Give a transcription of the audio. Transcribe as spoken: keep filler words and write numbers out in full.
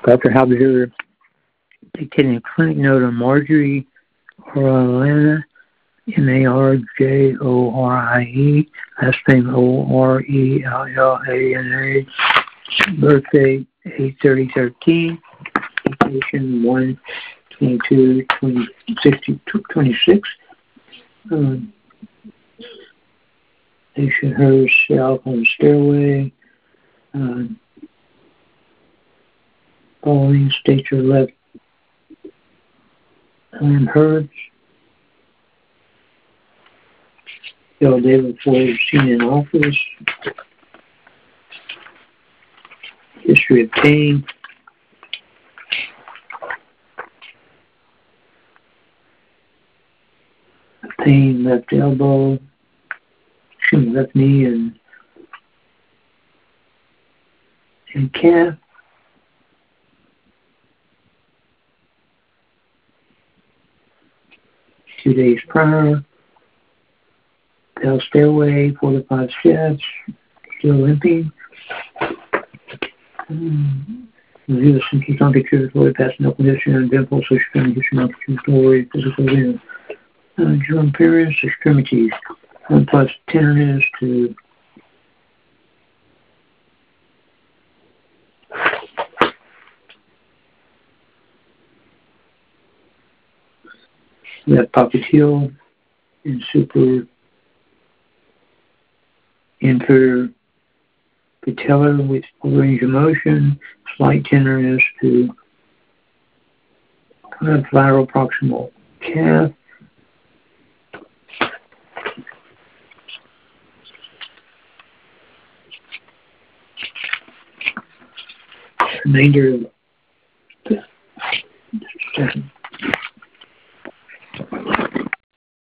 Doctor Halberger dictating a clinic note on Marjorie Orellana, M A R J O R I E, last name O R E L L A N A, birthday eight thirty thirteen, location one twenty-two twenty-six. Um, patient herself on the stairway. Uh, following state your left arm hurts. The day before seen in office. History of pain. Pain left elbow, excuse me, left knee and and calf. Two days prior, fell stairway, four to five steps, still limping. Um, review the symptoms, non-contributory, past no condition, and dimple, social condition, non-contributory, physical event. Uh, germ periods, extremities, one plus tenderness to left popliteal and super inferior patellar with full range of motion, slight tenderness to lateral proximal calf. Remainder of the second.